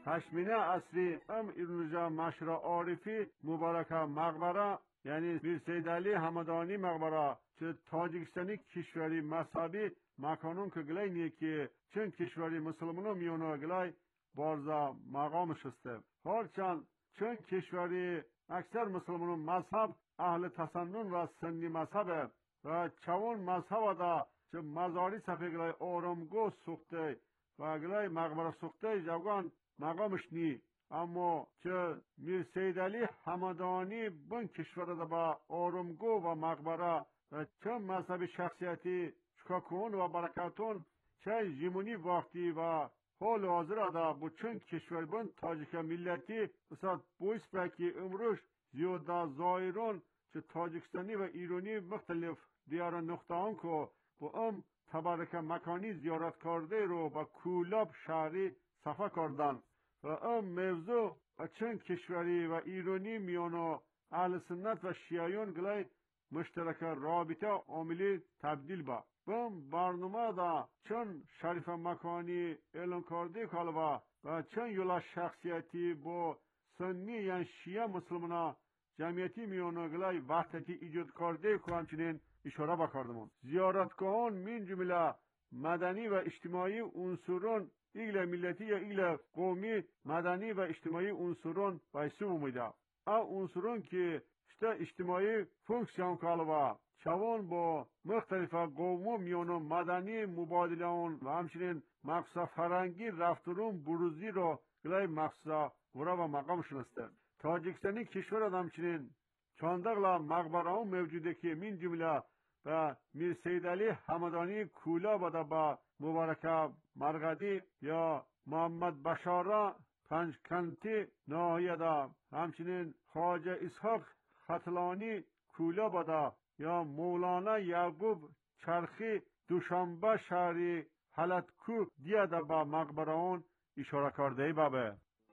هشمینه اصری ایرونجا مشرا عارفی مبارکه مقبره یعنی میر سید علی همدانی مقبره چه تاجیکستانی کشوری مذهبی مکانون که گلای نیه که چون کشوری مسلمانو میونه گلای بارزا مقام شسته هرچند چون کشوری اکثر مسلمانو مذهب اهل تسنن و سنی مذهبه و چون مذهب دا چه مزاری صفحه گلای آرامگو سخته و گلای مقبره سخته جوگان مقامش نی اما چه میر سید علی همدانی بن کشور دا با آرامگو و مقبره و چه مذهب شخصیتی چکاکون و برکاتون چه جیمونی وقتی و حال حاضر دا بو چون کشور بن تاجیک ملتی بسات بویس بکی امروش زیاده زایرون چه تاجیکستانی و ایرانی مختلف دیار نقطه که با تبارک مکانی زیارت کرده رو با کولاب شهری صفحه کردن و موضوع چون کشوری و ایرانی میانو اهل سنت و شیعیون گلای مشترک رابطه عاملی تبدیل با برنامه دا چون شریف مکانی اعلان کرده کالبا و چون یولا شخصیتی با سنی یعنی شیعه مسلمانا جمعیتی میانو گلای وحدتی ایجاد کرده که همچنین اشاره بکردمون زیارتگاهان من جمله مدنی و اجتماعی عنصرون ایگل ملتی یا ایگل قومی مدنی و اجتماعی عنصرون بایسو اومیده او عنصرون که شته اجتماعی فونکسیون کالبا چوان با مختلف قوم میانو مدنی مبادله و همچنین مقصد فرنگی رفتارون بروزی رو گلای مقصد ورا و مقام شنسته تاجیکستانی کشور همچنین چاندقلا مقبره هم موجوده که من جمله و میر سید علی همدانی کولا بده با مبارکه مرغدی یا محمد بشارا پنجکنتی ناحیه دا همچنین خواجه اسحاق خطلانی کولا بده یا مولانا یعقوب چرخی دوشنبه شهری حلتکو دیده با مقبره اون اشاره کرده بابه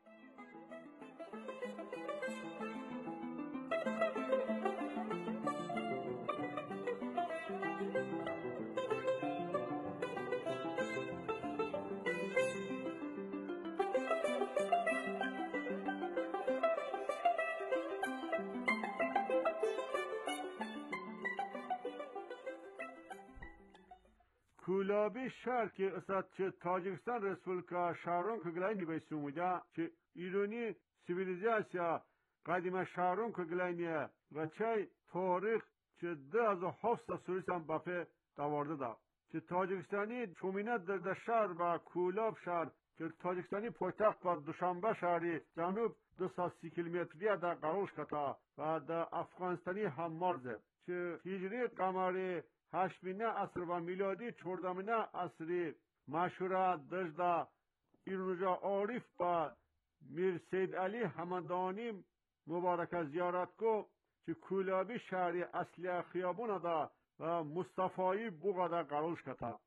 کولابی شهر که اصلا چه تاجیکستان رسپولیکا شهرون که گلای نیبای سوموده چه ایرانی سیویلیزاسیا قدیم شهرون که گلای نیه و چه تاریخ چه 2700 سوریس هم بافه دوارده دا چه تاجیکستانی چومینت در شهر و کولاب شهر که تاجیکستانی پایتخت با دوشنبه شهری جنوب 230 کیلومتری در قروش کتا و در افغانستانی هم مرزه چه هجری قمری هشمینه عصر و میلادی چهاردهمینه عصری مشهور دجدا ایرونجا عارف با میر سید علی همدانی مبارک زیارت کو که کولابی شهری اصلی خیابون دا و مصطفایی بوغا دا قرارش کتا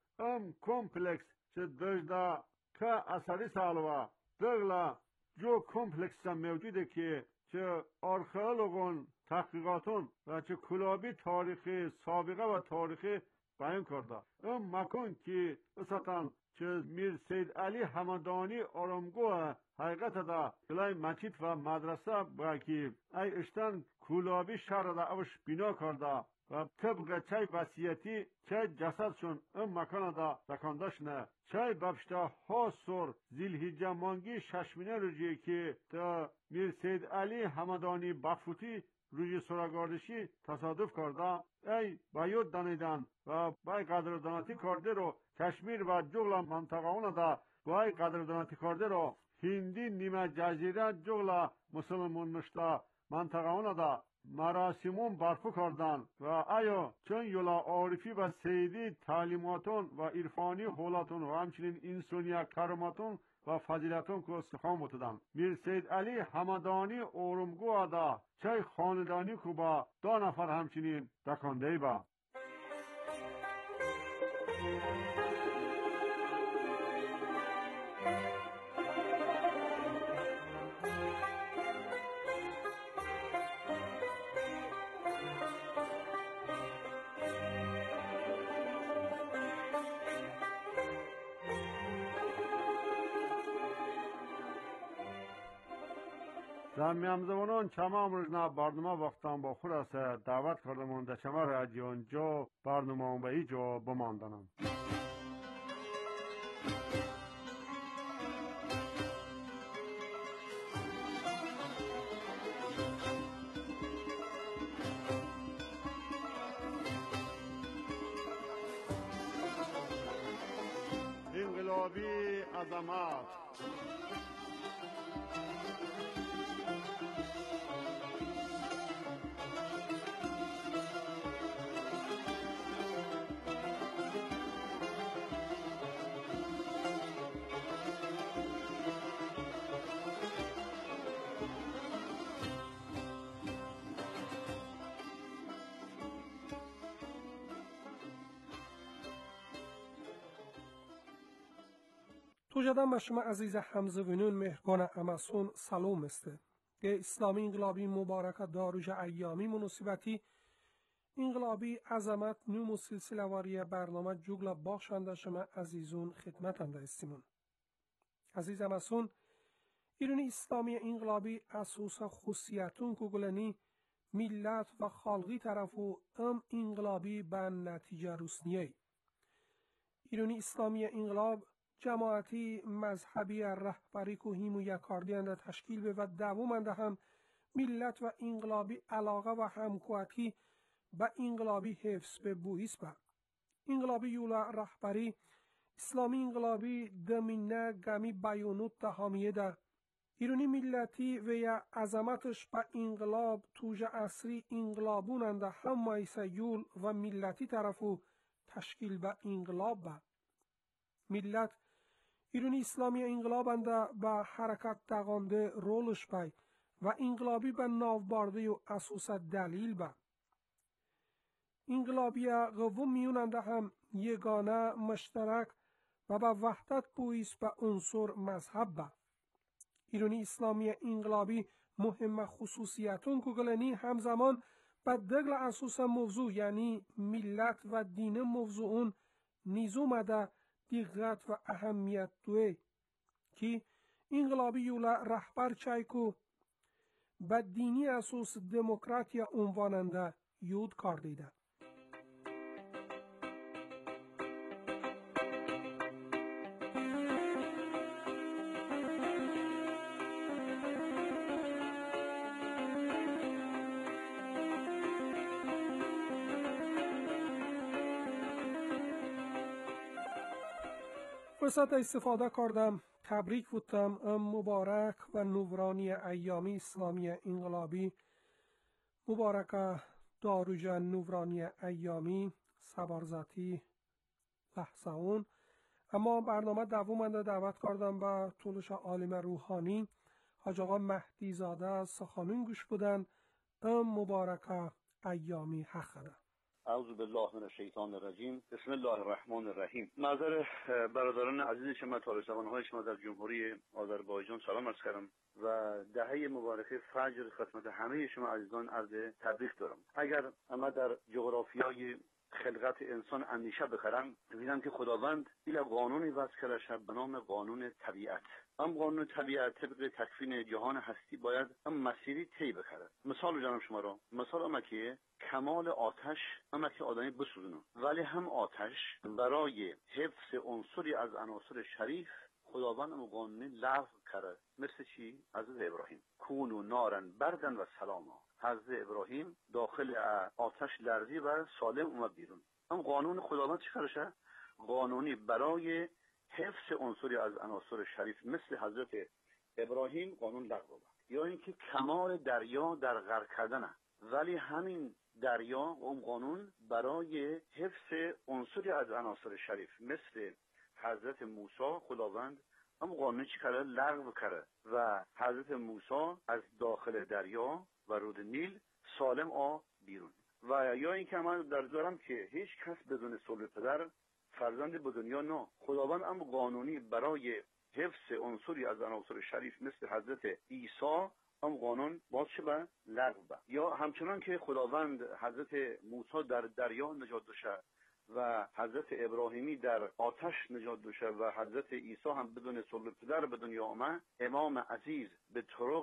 کمپلکس چه دجدا که اثری سالوا دغلا جو کمپلکس موجوده که چه آرخئولوگون تحقیقاتون و چه کولابی تاریخی سابقه و تاریخی بیان کرده مکان که اصلا چه میر سید علی همدانی آرامگاه حقیقت دا گلای مسجد و مدرسه با که ای اشتن کولابی شهر دا اوش بنا کرده و طبق چای وصیتی چای جسدشون مکان دا رکاندش نه چای ببشتا ها سور زیلهیجه مانگی ششمینه روزی که تا میر سید علی همدانی بخفوتی روی سراگاردشی تصادف کرده ای باید دانیدن و بای قدرداناتی کرده رو کشمیر و جغل منطقه اون دا بای قدرداناتی کرده رو هندی نیمه جزیره جغل مسلمون نشته منطقه اون دا مراسمون برپا کردن و آیا چون یولا عارفی و سیدی تعلیماتون و عرفانی حولاتون و همچنین انسانی کراماتون و فضیلتون که استخوان بودن میر سید علی همدانی اورمگو ادا چای خاندانی که با 2 نفر همچنین دکانده با زمین چما روزنا برنامه وقتان با خود است دعوت کردمون در چما رادیون جو برنامه به ایجا بماندنم. انقلابی عظمت To'jadan به شما عزیز همزوینون مهرگان امسون سلام است. اسلامی انقلابی مبارک داروج ایامی مناسبتی انقلابی عظمت نوم و سلسله واری برنامه جوگل باشنده شما عزیزون خدمتنده استیمون. عزیز امسون ایرانی اسلامی انقلابی اساس خصوصیتون کوگلنی ملت و خالقی طرفو انقلابی به نتیجه رسنیه. ایرانی اسلامی انقلاب جماعتی مذهبی رهبری که هیمو یکاردیند تشکیل به و دوامنده هم ملت و انقلابی علاقه و همکوتی به انقلابی حفظ به بویس با. انقلابی یولا رهبری اسلامی انقلابی دمینه گمی بیانوت ده حامیه ده. ایرانی ملتی و یا عظمتش به انقلاب توج عصری انقلابونند هم مایسه یول و ملتی طرفو تشکیل به انقلاب با. ملت ایرانی اسلامی انقلابنده به حرکت دقانده رولش بای و انقلابی به ناوبارده و اساس دلیل با. انقلابی قوم میوننده هم یگانه مشترک و به وحدت بویس به عنصر مذهب با. ایرانی اسلامی انقلابی مهم خصوصیتون کگلنی همزمان به دقل اساس موضوع یعنی ملت و دین موضوعون نیزو مده دقت و اهمیت دوه که انقلابی یولا رهبر چایکو به دینی اساس دموکراتیا عنواننده یود کردیده. فرصت استفاده کردم تبریک بودم مبارک و نورانی ایامی اسلامی انقلابی مبارک داروج نورانی ایامی سبارزتی لحظه اون. اما برنامه دوامنده دعوت کردم به طولش عالم روحانی حاج آقا مهدی زاده سخانون گوش بودن مبارک ایامی حق ده. اعوذ بالله من الشیطان الرجیم. بسم الله الرحمن الرحیم. معذر برادران عزیز شما طالبان‌های شما در جمهوری آذربایجان سلام عرض کردم و دهه مبارکه فجر خدمت همه شما عزیزان عرض تبریک دارم. اگر اما در جغرافیای خلقت انسان اندیشه بخرم دیدم که خداوند ایل قانونی وضع کرده شد به نام قانون طبیعت. قانون طبیعت طبق تکوین جهان هستی باید مسیری طی بکرد. مثال جانم شما را مثال اما که کمال آتش اما که آدمی بسوزونه ولی هم آتش برای حفظ عنصری از عناصر شریف خداوند قانونی لغو کرده. مثل چی؟ حضرت ابراهیم کونوا نارا بردا و سلاما. حضرت ابراهیم داخل آتش لرزی و سالم اومد بیرون. هم قانون خداوند چی کرده؟ قانونی برای حفظ عنصری از عناصر شریف مثل حضرت ابراهیم قانون لغو کرد. یا اینکه کمال دریا در غرق کردنه ولی همین دریا و قانون برای حفظ عنصری از عناصر شریف مثل حضرت موسی خداوند هم قانون چی کرده؟ لغو کرده و حضرت موسی از داخل دریا و رود نیل سالم بیرون. و یا اینکه من در دارم که هیچ کس بدون صلح پدر فرزند به دنیا نه. خداوند هم قانونی برای حفظ عنصری از عناصر شریف مثل حضرت عیسی هم قانون باز شده لغو. یا همچنان که خداوند حضرت موسی در دریا نجات داشه و حضرت ابراهیمی در آتش نجات داشه و حضرت عیسی هم بدون صلح پدر به دنیا آمد، امام عزیز به طرق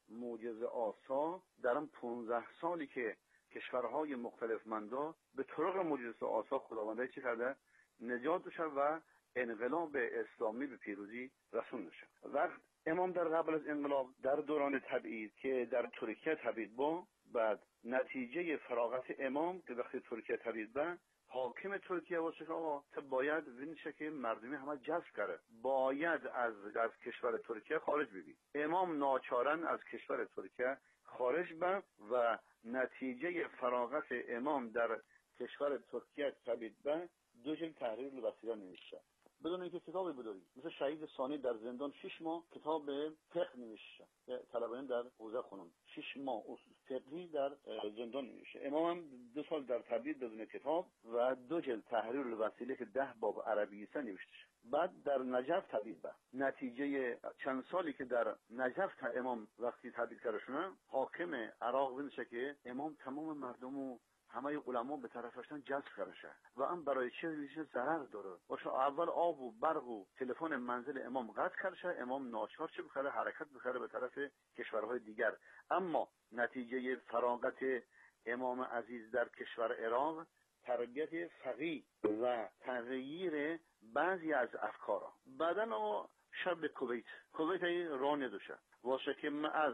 معجزه آسا در اون 15 سالی که کشورهای مختلف مندا به طرق معجزه آسا خداوند چی کرده؟ نجات بشه و انقلاب اسلامی به پیروزی رسون بشه. وقت امام در قبل از انقلاب در دوران تبعید که در ترکیه تبعید با، بعد نتیجه فراغت امام که وقتی ترکیه تبعید با، حاکم ترکیه واسه که آقا باید وینشه که مردمی همه جذب کرده، باید از کشور ترکیه خارج ببین. امام ناچارن از کشور ترکیه خارج با و نتیجه فراغت امام در کشور ترکیه تبعید با 2 جلد تحریر الوسیله نوشته. بدون اینکه کتابی بداری، مثل شهید ثانی در زندان 6 ماه کتاب فقه نوشته، طلبه‌ام در حوزه خونم 6 ماه فقهی در زندان نوشته. امام هم 2 سال در تبعید بدون کتاب و 2 جلد تحریر الوسیله که 10 باب عربی سه نوشته. بعد در نجف تبعید با، نتیجه چند سالی که در نجف امام وقتی تبعید کرده شده، حاکم عراق بنشه که امام تمام مردمو همه علما به طرفشون جذب کرده و هم برای چه ضرر داره. باشه اول آب و برق و تلفن منزل امام قطع کرده، امام ناچار چه بخره حرکت بخره به طرف کشورهای دیگر. اما نتیجه فراغت امام عزیز در کشور عراق تربیت فقیه و تغییر بعضی از افکارا. بعدن شب کویت راه ندوشه واسه که من از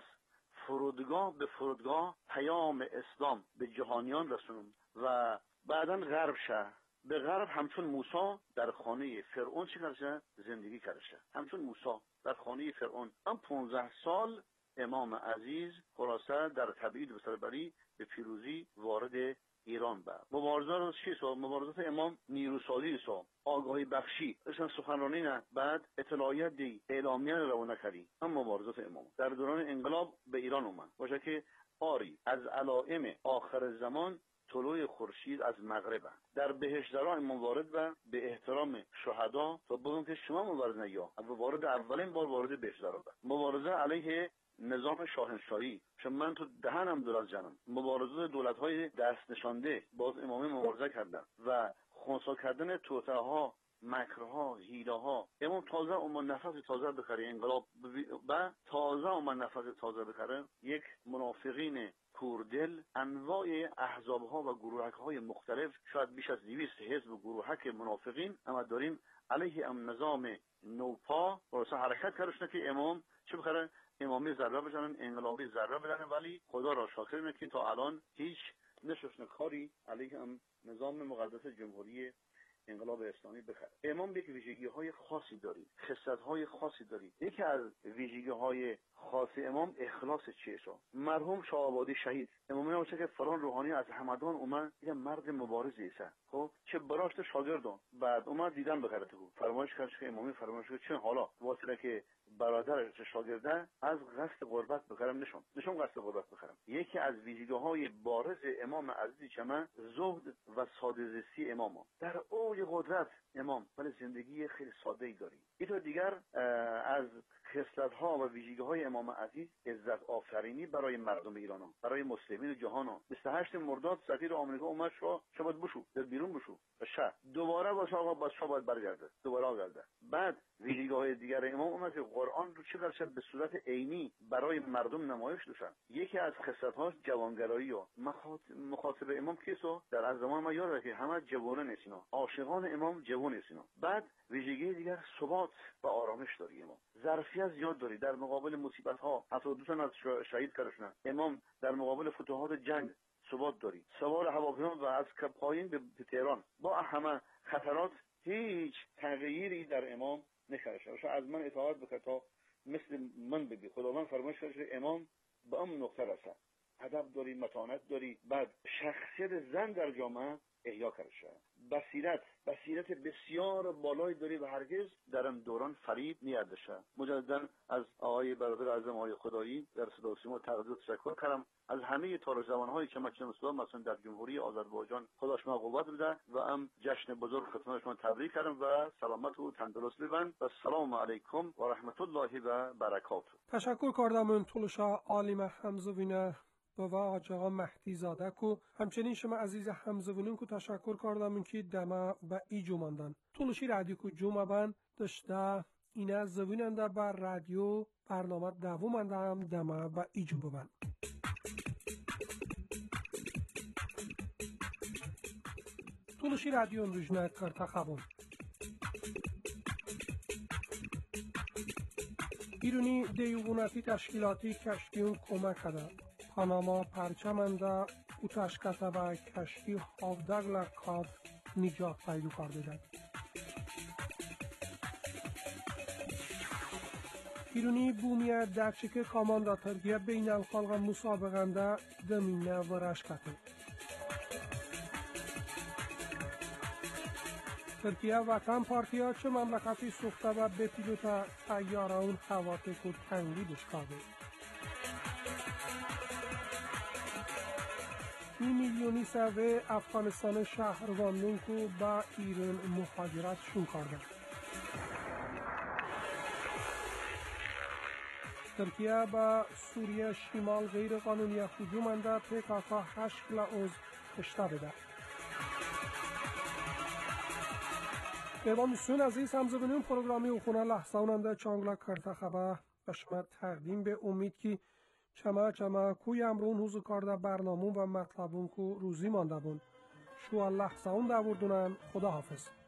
فرودگاه به فرودگاه پیام اسلام به جهانیان رسونم و بعداً غرب شهر به غرب همچون موسی در خانه فرعون چی کرده؟ زندگی کرده. همچون موسی در خانه فرعون. هم 15 سال امام عزیز خلاصه در تبعید و سربری به پیروزی وارد ایران با. مبارزات چیست؟ مبارزات امام نیروسازی است، آگاهی بخشی، اصلا سخنرانی نه، بعد اطلاعیت دی، اعلامیه روانه کردی. هم مبارزات امام در دوران انقلاب به ایران اومد. باشه که آری از علائم آخر زمان طلوع خورشید از مغرب در بهشت درا امام وارد و به احترام شهدا و بگم که شما مبارز نیا وارد اولین بار وارد بهشت درا مبارزه علیه نظام شاهنشاهی. چون من تو دهنم دور از جانم مبارزه دولت‌های دست نشانده باز امامی مبارزه کردن و خنثی کردن توطئه‌ها، مکرها، حیله‌ها. امام تازه اون نفس تازه بخره انقلاب و تازه اون نفس تازه بخره یک منافقین کوردل، انواع احزاب‌ها و گروهک‌های مختلف، شاید بیش از 200 حزب و گروهک منافقین اما داریم علیه نظام نوپا واسه حرکت کردن که امام چه بخره امامی ضربه بزنن، انقلابی ضربه بزنن، ولی خدا را شاکریم که تا الان هیچ نشوشن کاری علیه نظام مقدس جمهوری انقلاب اسلامی بخره. امام یک ویژگی‌های خاصی دارید، خصلت‌های خاصی دارید. یکی از ویژگی‌های خاص امام اخلاص چیشه. مرحوم شاه آبادی شهید امام میگه که فلان روحانی از همدان اومد، یه مرد مبارزی است. خب چه براشت شاگردان بعد اومد دیدن بخره تو فرمایش کرد که امامی فرمایش کرد چه حالا واسه که برادرش شاگرده از قصد غربت بخرم نشون قصد غربت بخرم. یکی از ویژگی‌های بارز امام عزیز چمن زهد و ساده‌زیستی امام در اوج قدرت امام ولی زندگی خیلی ساده‌ای داری. اینطور دیگر از خصلت‌ها و ویژگی‌های امام عزیز عزت آفرینی برای مردم ایران، برای مسلمین جهان. 28 مرداد سفیر آمریکا اومد شما بشو بیرون بشو شه دوباره واسه آقا با شما برگرده دوباره برگرده. بعد ویژگی‌های دیگر امام اومد که قرآن رو چه درش به صورت عینی برای مردم نمایش داشتن. یکی از خصلت‌هاش جوانگرایی و مخاطب امام کیسو در از زمان ما یاد که همه جوانان نیستن، عاشقان امام جوان نیستن. بعد ویژگی دیگر ثبات و آرامش داری امام، ظرفیت زیاد داری در مقابل مصیبت‌ها. 72 از شهید کردن امام در مقابل فتوحات جنگ ثبات داری. سوار هواپیما و از پایین به تهران با همه خطرات هیچ تغییری در امام نکرده. از من اطاعت بکن تا مثل من بگی. خداوند فرمایش کرده امام به اون نقطه رسد. ادب داری، متانت داری. بعد شخصیت زن در جامعه احیا کرده شد. بصیرت بسیار بالایی داری و هرگز در این دوران فریب نیاد شد. مجددا از آقای برادر اعظم آقای خدایی در صدا و سیما تقدیر تشکر کردم. از همه تاریخ زمان‌هایی که ما مثلا در جمهوری آذربایجان خدا شما قوت بده و ام جشن بزرگ خدمت شما تبریک کردم و سلامت و تندرست ببند و السلام علیکم و رحمت الله و برکاته. تشکر کردم من طولشا عالم همزوینه و آقا مهدی زاده کو همچنین شما عزیز همزوینون کو تشکر کردم که دما و ای جوماندن طولشی رادیو کو جوما بند داشته اینه زویننده بر رادیو برنامه دومنده هم دمه و ایجو ببن. تولوشی رادیو امروژنه کرتا خبون. ایرونی دیوگونتی تشکیلاتی کشتیون کمک کده. پاناما پرچمنده او تشکته به کشتی هافدگل کاد نجات پیدا کرده. ایرونی بومیه درچک کاماندا ترکیه بین الخالق مسابقنده دمینه و رشکته. ترکیه وطن پارتیا چه مملکتی سوخته و به پیلوت تیاره اون خواتک و تنگی بشکاده. 2 میلیونی سوه افغانستان شهروندون که با ایران مهاجرت شون کرده. ترکیه با سوریه شمال غیر قانونی هجوم انده PKK 8 لعوز کشته بده. دیوان سون عزیز همزبانیون پروگرامی و خونه لحظه اوننده چانگلا کرده خبر به شما تقدیم به امید که چما کوی امرون حوزو کرده برنامون و مطلبون که روزی مانده بون. شو لحظه اون دوردونن. خدا حافظ.